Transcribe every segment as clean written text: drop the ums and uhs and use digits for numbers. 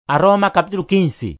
Aroma capítulo 15.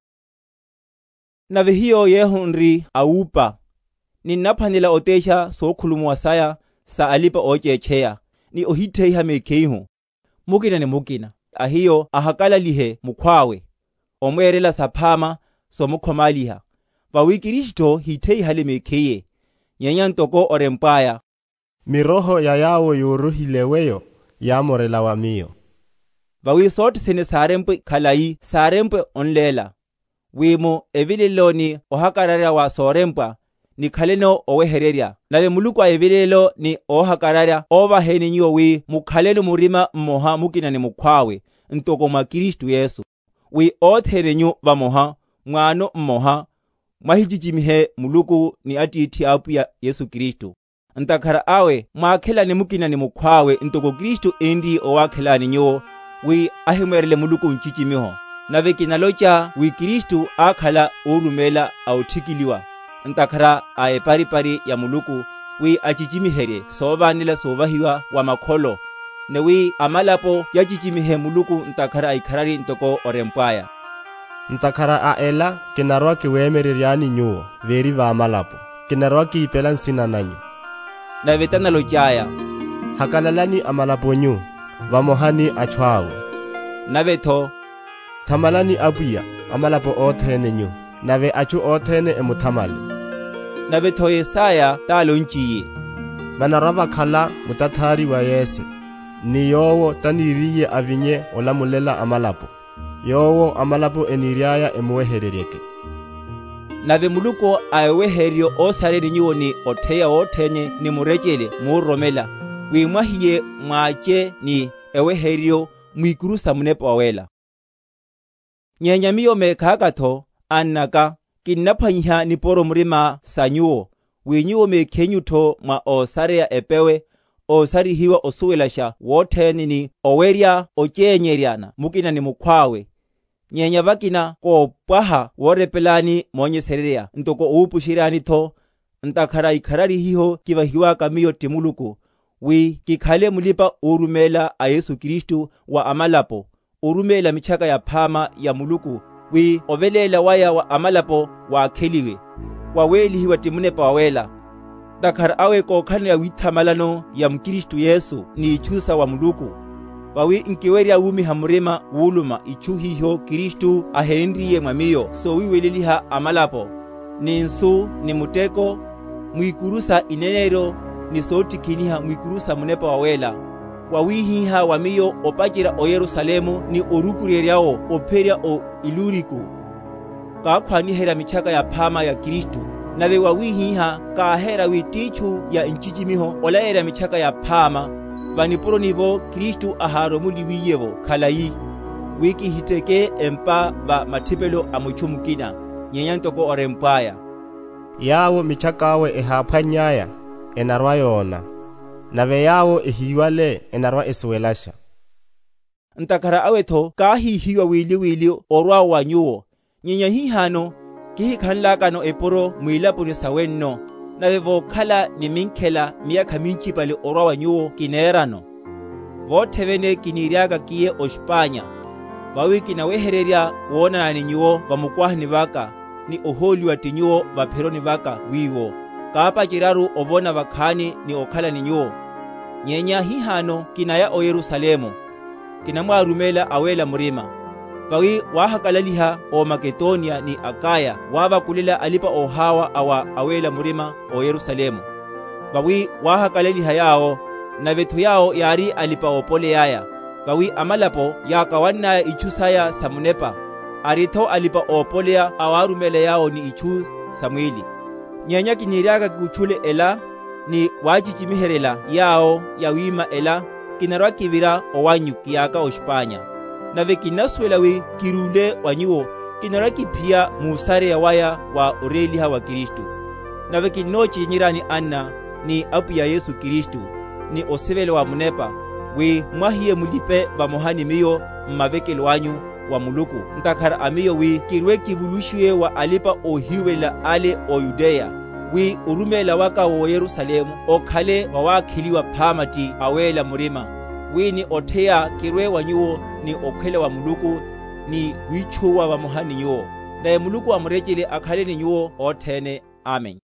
Na hiyo yehunri aupa ninaphanela otesha sokhulumuwa saya sa alipa ochecheya ni ohitheiha mekeihu mukina ni mukina ahiyo ahakalalihe mukhwawe omwerela saphama somukhomaliha vawi Kristo hitheiha mekeiye nyenya ntoko orempaya miroho ya yawo yoruhileweyo yamorela wa miyo vawi sote sene sarempwe khalai sarempwe onlela wimo evileloni ohakararya wa sorempwa ni khaleno owehererya nave muluku evilelo ni ohakararya ovaheni nyiwo wi mukhaleno murima mmoha mukina ni mukhwawe ntoko mwa Kristu Yesu wi othene nyu vamoha mwano mmoha mwahichichimihe muluku ni atithi apuya Yesu Kristu ntakhara awe mwakhelani mukina ni mukhwawe ntoko Kristu endi owakhelani nyiwo wi ahimwerele muluku nchichimiho nave kinalocha wi Kristu akhala orumela authikiliwa ntakhara aeparipari ya muluku wi achichimihere sovanela sovahiwa wa makholo ne wi amalapo yachichimihe muluku ntakhara aikharari ntoko orempwaya ntakhara aela kinarwa kiweemereryani nyuwo veri va amalapo kinarwa kiipela nsina nanyu nave tanalochaya hakalalani amalapo nyu vamohani achwawe navetho thamalani apuya amalapo othene nyu nave achu othene emuthamali navetho Yesaya talonchiye vanarwa vakhala mutathari wa Yese ni yowo taniriye avinye olamulela amalapo yowo amalapo eniryaya emuwehereryeke nave muluku aeweheryo osareri nyiwo ni otheya othenye ni murechele muuromela wimwahiye mwache ni eweheryo mwikurusa munepa wawela nyenya miyo mekhakatho annaka kinnaphwanyiha niporo murima sanyuwo winyiwo mekhenyutho mwa osareya epewe osarihiwa osuwelasha wotheni ni owerya ochenyeryana mukina ni mukhwawe nyenya vakina kopwaha worepelani monyesererya ntoko uupushiryanitho ntakhara ikhararihiho kivahiwaka miyo timuluku wi kikhale mulipa urumela a Yesu Kristu wa amalapo urumela michaka ya phama ya muluku wi ovelela waya wa amalapo waakheliwe wawelihiwa timunepa wawela ntakhara awe kokhanela withamalano ya mkristu Yesu ni ichusa wa muluku vawi nkiwerya wumiha murima wuluma ichuhiho Kristu ahenriye mwamiyo so wiweleliha amalapo ni nsu ni muteko mwikurusa inenero ni sotikhiniha mwikurusa munepa wawela wawihiha wamiyo opachira o Yerusalemu ni orukureryawo opherya o Iluriku kakhwanihera michaka ya phama ya Kristu nave wawihiha kahera witichu ya nchichimiho olayera michaka ya phama vanipuro nivo Kristu aharomuliwiyevo khalayi wikihiteke empa va mathipelo amuchumukina nyenya ntoko orempwaya yawo michakawe ehaphwanyaya enarwa yona nave yawo ehiwale enarwa esuwelasha ntakhara awetho kahihiwa wili orwa wanyuwo nyenya hihano kihikhanlakano eporo mwilapo ni sawenno nave vokhala ni minkhela miyakha minchipale orwa wanyuwo kineerano vothevene kiniryaka kiye oshipanya vawi kinawehererya woonanani nyuwo vamukwahani vaka ni oholiwa tinyuwo vapheroni vaka wiwo kaapachiraru ovona vakhani ni okhala ni nyuwo nyenya hihano kinaya o Yerusalemu kinamwarumela awela murima vawi wahakalaliha o Makedonia ni Akaya wavakulela alipa ohawa awa awela murima o Yerusalemu vawi wahakalaliha yawo navetho yawo yari alipa opole yaya vawi amalapo yakawannaya ichusaya samunepa aritho alipa opoleya awarumela yawo ni ichu samwili nyenya kiniryaka kikuchule ela ni wachichimiherela yawo yawima ela kinarwa kivira owanyu kiyaka oshipanya nave kinaswela wi kirule wanyuwo kinarwa kiphiya musareya waya wa oreliha wa Kristu nave kinochinyirani anna ni apuya Yesu Kristu ni osivele wa munepa wi mwahiye mulipe vamohani miyo mmavekelo wanyu wa muluku ntakhara amiyo wi kirwe kivulushiwe wa alipa ohiwela ale o Yudeya wi urumela waka wo Yerusalemu okhale wawakhiliwa phamati awela murima wini otheya kirwe wanyuwo ni okhwele wa muluku ni witchuwa vamuha ninyiwo naye muluku amurejele akhale ninyiwo othene. Amen.